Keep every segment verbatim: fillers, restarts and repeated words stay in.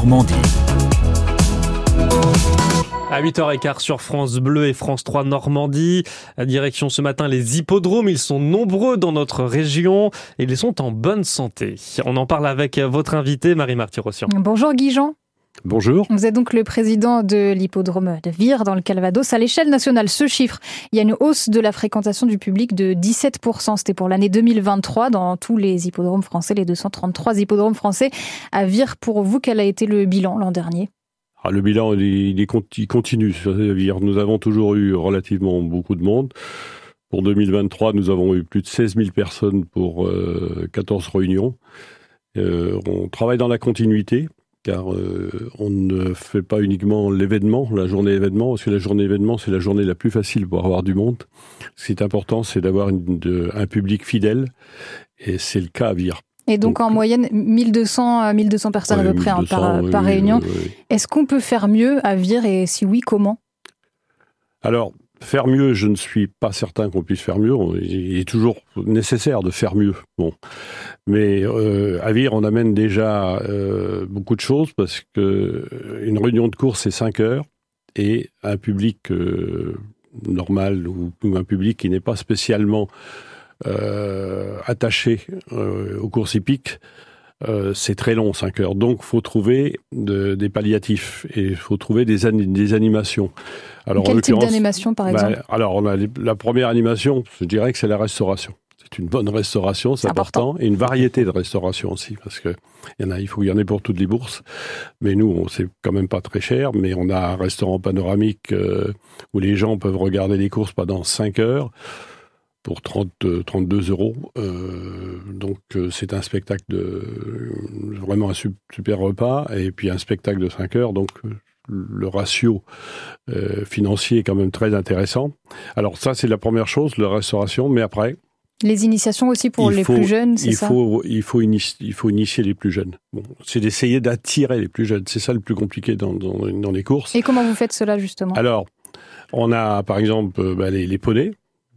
Normandie. À huit heures quinze sur France Bleu et France trois Normandie. À direction ce matin les hippodromes. Ils sont nombreux dans notre région et ils sont en bonne santé. On en parle avec votre invité, Marie-Marty Rossian. Bonjour Guy Jean. Bonjour. Vous êtes donc le président de l'hippodrome de Vire dans le Calvados. À l'échelle nationale, ce chiffre, il y a une hausse de la fréquentation du public de dix-sept pour cent. C'était pour l'année deux mille vingt-trois dans tous les hippodromes français, les deux cent trente-trois hippodromes français. À Vire, pour vous, quel a été le bilan l'an dernier ? Ah, le bilan, il, il, il continue sur Vire. Nous avons toujours eu relativement beaucoup de monde. Pour deux mille vingt-trois, nous avons eu plus de seize mille personnes pour euh, quatorze réunions. Euh, on travaille dans la continuité, car euh, on ne fait pas uniquement l'événement, la journée événement, parce que la journée événement, c'est la journée la plus facile pour avoir du monde. Ce qui est important, c'est d'avoir une, de, un public fidèle, et c'est le cas à Vire. Et donc, donc en moyenne, mille deux cents, mille deux cents personnes ouais, à peu près hein, par, oui, par réunion. Oui, oui. Est-ce qu'on peut faire mieux à Vire et si oui, comment ? Alors, faire mieux, je ne suis pas certain qu'on puisse faire mieux. Il est toujours nécessaire de faire mieux. Bon. Mais euh, à Vire, on amène déjà euh, beaucoup de choses parce qu'une réunion de course, c'est cinq heures et un public euh, normal ou, ou un public qui n'est pas spécialement Euh, attaché euh, aux courses hippiques, euh, c'est très long, cinq heures. Donc, il faut trouver de, des palliatifs et il faut trouver des, an- des animations. Alors, Quel type d'animation, par exemple bah, Alors, on a les, la première animation, je dirais que c'est la restauration. C'est une bonne restauration, c'est important. important. Et une variété de restauration aussi, parce que il y en a, il faut qu'il y en ait pour toutes les bourses. Mais nous, on, c'est quand même pas très cher, mais on a un restaurant panoramique euh, où les gens peuvent regarder les courses pendant cinq heures. Pour trente, trente-deux euros. Euh, donc, euh, c'est un spectacle de... Euh, vraiment un super repas, et puis un spectacle de cinq heures. Donc, euh, le ratio euh, financier est quand même très intéressant. Alors, ça, c'est la première chose, la restauration. Mais après... Les initiations aussi pour les faut, plus jeunes, c'est il ça faut, il, faut initie, il faut initier les plus jeunes. Bon, c'est d'essayer d'attirer les plus jeunes. C'est ça le plus compliqué dans, dans, dans les courses. Et comment vous faites cela, justement ? Alors, on a, par exemple, euh, bah, les, les poneys.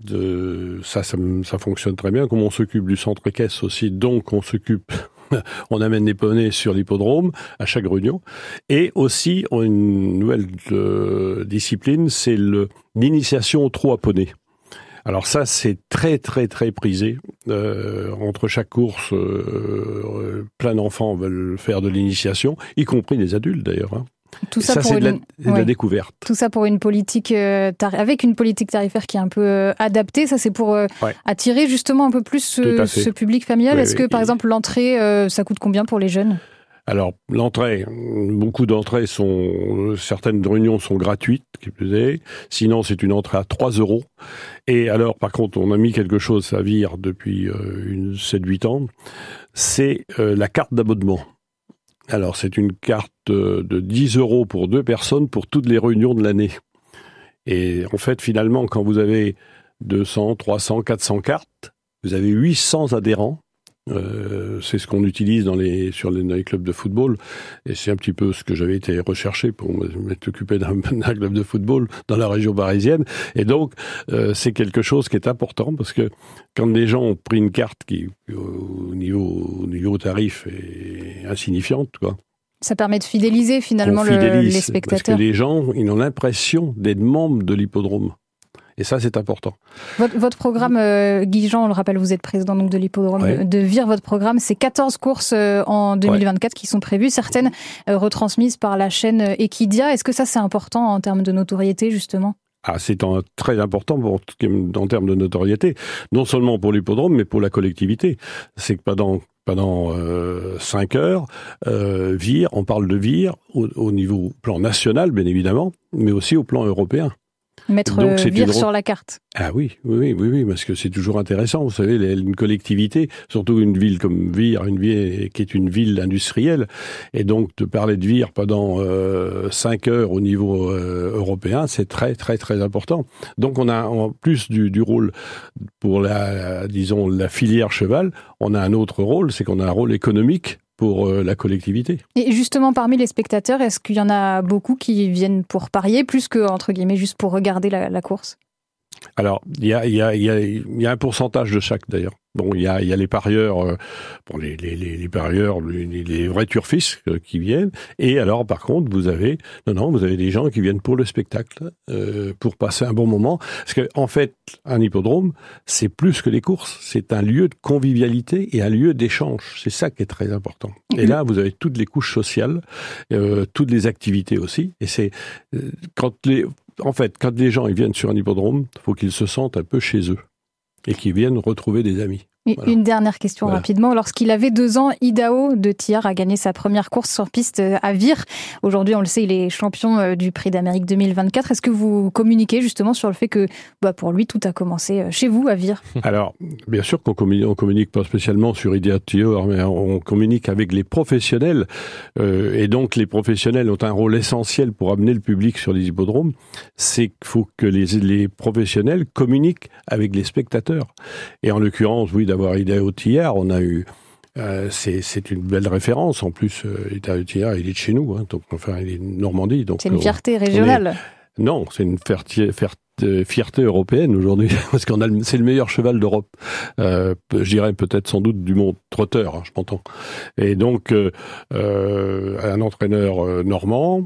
De, ça, ça, ça fonctionne très bien. Comme on s'occupe du centre équestre aussi, donc on s'occupe, on amène les poneys sur l'hippodrome à chaque réunion. Et aussi, on a une nouvelle euh, discipline, c'est le, l'initiation au trot à poney. Alors ça, c'est très très très prisé. Euh, entre chaque course, euh, plein d'enfants veulent faire de l'initiation, y compris les adultes d'ailleurs. Hein. Tout ça, ça pour c'est une... de, la, de ouais. la découverte. Tout ça pour une politique euh, tar... avec une politique tarifaire qui est un peu euh, adaptée. Ça, c'est pour euh, ouais. attirer justement un peu plus ce, ce public familial. Ouais, Est-ce ouais, que, par et... exemple, l'entrée, euh, ça coûte combien pour les jeunes ? Alors, l'entrée, beaucoup d'entrées sont... Certaines réunions sont gratuites, qui plus est. Sinon, c'est une entrée à trois euros. Et alors, par contre, on a mis quelque chose à Vire depuis euh, sept huit ans. C'est euh, la carte d'abonnement. Alors, c'est une carte de dix euros pour deux personnes pour toutes les réunions de l'année. Et en fait, finalement, quand vous avez deux cents, trois cents, quatre cents cartes, vous avez huit cents adhérents. Euh, c'est ce qu'on utilise dans les, sur les, dans les clubs de football. Et c'est un petit peu ce que j'avais été recherché pour m'être occupé d'un, d'un club de football dans la région parisienne. Et donc, euh, c'est quelque chose qui est important parce que quand les gens ont pris une carte qui, au niveau, au niveau tarif, est insignifiante, quoi. Ça permet de fidéliser finalement le, les spectateurs. Parce que les gens, ils ont l'impression d'être membres de l'hippodrome. Et ça, c'est important. Votre, votre programme, euh, Guy Jean, on le rappelle, vous êtes président donc, de l'hippodrome ouais. de Vire. Votre programme, c'est quatorze courses euh, en deux mille vingt-quatre ouais. qui sont prévues, certaines euh, retransmises par la chaîne Equidia. Est-ce que ça, c'est important en termes de notoriété, justement ? Ah, c'est en, très important pour, en termes de notoriété, non seulement pour l'hippodrome, mais pour la collectivité. C'est que pendant... Pendant euh, cinq heures, euh, Vire, on parle de Vire au, au niveau plan national, bien évidemment, mais aussi au plan européen. Mettre Donc, c'est Vire une... sur la carte. Ah oui, oui, oui, oui, parce que c'est toujours intéressant. Vous savez, une collectivité, surtout une ville comme Vire, une ville qui est une ville industrielle, et donc de parler de Vire pendant euh, cinq heures au niveau euh, européen, c'est très, très, très important. Donc on a en plus du, du rôle pour la, la, disons, la filière cheval, on a un autre rôle, c'est qu'on a un rôle économique pour euh, la collectivité. Et justement, parmi les spectateurs, est-ce qu'il y en a beaucoup qui viennent pour parier, plus que, entre guillemets, juste pour regarder la, la course ? Alors, il y a, il y a, il y a, il y a un pourcentage de chaque d'ailleurs. Bon, il y a, il y a les parieurs, euh, bon, les, les, les, les parieurs, les, les vrais turfistes euh, qui viennent. Et alors, par contre, vous avez, non, non, vous avez des gens qui viennent pour le spectacle, euh, pour passer un bon moment. Parce que, en fait, un hippodrome, c'est plus que les courses. C'est un lieu de convivialité et un lieu d'échange. C'est ça qui est très important. Et là, vous avez toutes les couches sociales, euh, toutes les activités aussi. Et c'est euh, quand les, en fait, quand les gens ils viennent sur un hippodrome, il faut qu'ils se sentent un peu chez eux. Et qui viennent retrouver des amis. Voilà. Une dernière question voilà. rapidement. Lorsqu'il avait deux ans, Idaho de Thiers a gagné sa première course sur piste à Vire. Aujourd'hui, on le sait, il est champion du Prix d'Amérique deux mille vingt-quatre. Est-ce que vous communiquez justement sur le fait que bah, pour lui, tout a commencé chez vous, à Vire? Alors, bien sûr qu'on communique, on communique pas spécialement sur Idaho de Thiers, mais on communique avec les professionnels. Euh, et donc, les professionnels ont un rôle essentiel pour amener le public sur les hippodromes. C'est qu'il faut que les, les professionnels communiquent avec les spectateurs. Et en l'occurrence, oui, d'avoir Idaho de Thiers, on a eu, euh, c'est, c'est une belle référence. En plus, euh, Idaho de Thiers, il est de chez nous, hein, donc enfin, il est de Normandie. Donc c'est une fierté on, régionale. On est, non, c'est une fierté, fierté, fierté européenne aujourd'hui, parce qu'on a, le, c'est le meilleur cheval d'Europe. Euh, je dirais peut-être sans doute du monde trotteur, hein, je m'entends. Et donc, euh, euh, un entraîneur euh, normand,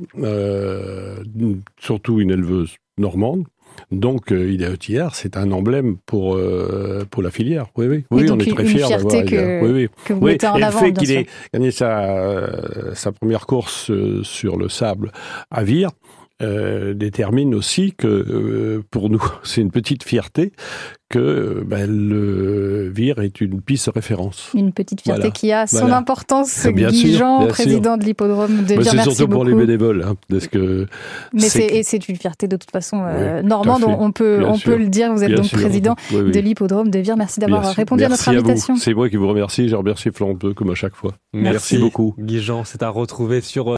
euh, surtout une éleveuse normande. Donc, euh, Idaho de Thiers, c'est un emblème pour euh, pour la filière. Oui, oui, oui, on est très fiers d'avoir. Que, oui, oui. que vous oui. mettez en et avant. Le fait qu'il sûr. ait gagné sa euh, sa première course euh, sur le sable à Vire euh, détermine aussi que euh, pour nous, c'est une petite fierté que ben, le Vire est une piste de référence. Une petite fierté voilà. qui a son voilà. importance. Bien Guy sûr, Jean, bien président sûr. de l'hippodrome de Vire, c'est merci surtout beaucoup. pour les bénévoles, hein, parce que mais c'est... c'est, et c'est une fierté de toute façon euh, oui, normande, on peut bien on sûr. peut le dire. Vous êtes bien donc sûr. président oui, oui. de l'hippodrome de Vire. Merci d'avoir bien répondu merci à notre invitation. À vous. C'est moi qui vous remercie. Je remercie Florent Peu comme à chaque fois. Merci, merci beaucoup. Guy Jean, c'est à retrouver sur